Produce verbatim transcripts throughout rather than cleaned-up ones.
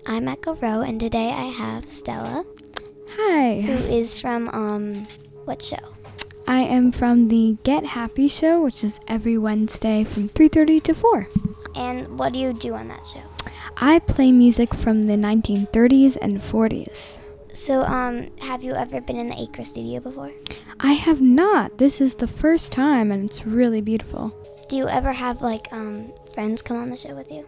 I'm Echo Rowe, and today I have Stella, Hi. who is from, um, what show? I am from the Get Happy show, which is every Wednesday from three thirty to four. And what do you do on that show? I play music from the nineteen thirties and forties. So, um, have you ever been in the Acre studio before? I have not. This is the first time, and it's really beautiful. Do you ever have, like, um, friends come on the show with you?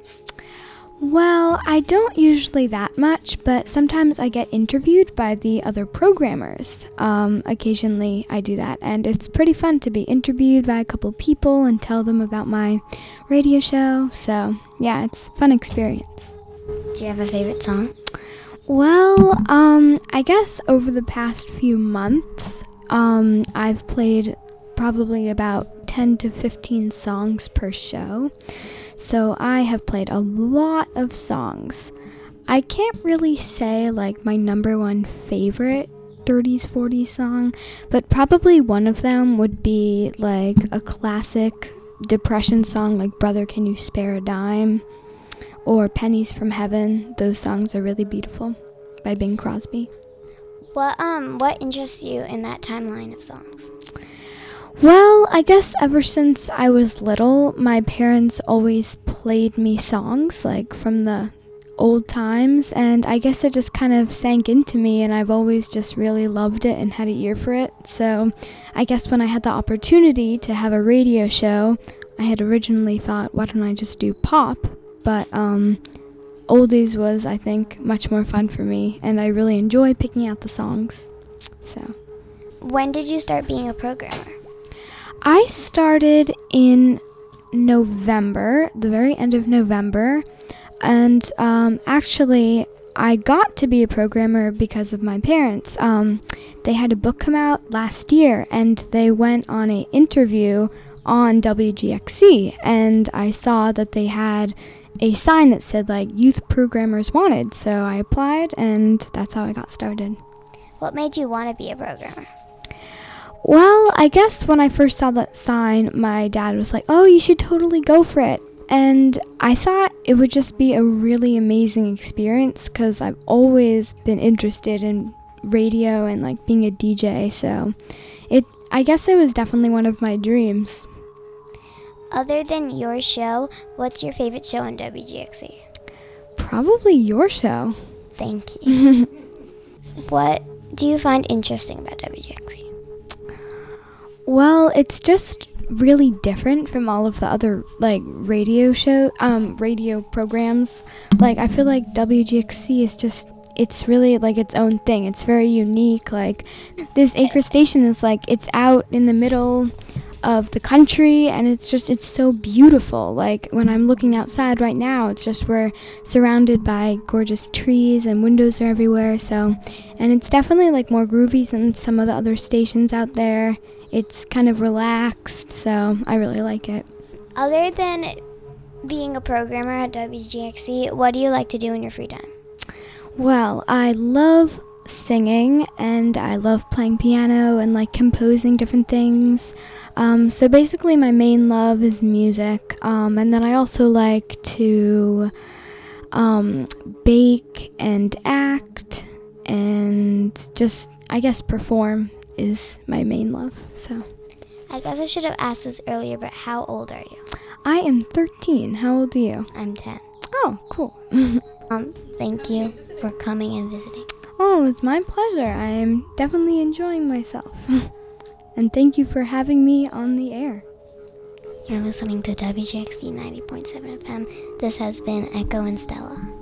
Well, I don't usually that much, but sometimes I get interviewed by the other programmers. Um, occasionally I do that, and it's pretty fun to be interviewed by a couple people and tell them about my radio show. So, yeah, it's a fun experience. Do you have a favorite song? Well, um, I guess over the past few months, um, I've played probably about ten to fifteen songs per show. So I have played a lot of songs. I can't really say like my number one favorite thirties, forties song, but probably one of them would be like a classic Depression song like Brother Can You Spare a Dime or Pennies from Heaven. Those songs are really beautiful by Bing Crosby. What, um, what interests you in that timeline of songs? Well, I guess ever since I was little, my parents always played me songs, like, from the old times, and I guess it just kind of sank into me, and I've always just really loved it and had an ear for it. So I guess when I had the opportunity to have a radio show, I had originally thought, why don't I just do pop? But um, oldies was, I think, much more fun for me, and I really enjoy picking out the songs. So When did you start being a programmer? I started in November, the very end of November, and um, actually I got to be a programmer because of my parents. Um, they had a book come out last year, and they went on an interview on W G X C, and I saw that they had a sign that said, like, Youth Programmers Wanted, so I applied, and that's how I got started. What made you want to be a programmer? Well, I guess when I first saw that sign, my dad was like, oh, you should totally go for it. And I thought it would just be a really amazing experience because I've always been interested in radio and like being a D J. So it, I guess it was definitely one of my dreams. Other than your show, what's your favorite show on W G X C? Probably your show. Thank you. What do you find interesting about W G X C? Well, it's just really different from all of the other like radio show um radio programs. Like I feel like W G X C is just it's really like its own thing. It's very unique. Like this Acre station is like it's out in the middle of the country, and it's just it's so beautiful. Like when I'm looking outside right now, it's just we're surrounded by gorgeous trees and windows are everywhere. So, and it's definitely like more groovy than some of the other stations out there. It's kind of relaxed, so I really like it. Other than being a programmer at W G X C, what do you like to do in your free time? Well, I love singing, and I love playing piano and like composing different things. Um, so basically my main love is music, um, and then I also like to um, bake and act and just, I guess, perform is my main love. So I guess I should have asked this earlier, but how old are you? I am thirteen. How old are you? I'm ten. Oh, cool. Um, thank you for coming and visiting. Oh, it's my pleasure. I am definitely enjoying myself. And thank you for having me on the air. You're listening to W G X C ninety point seven F M. This has been Echo and Stella.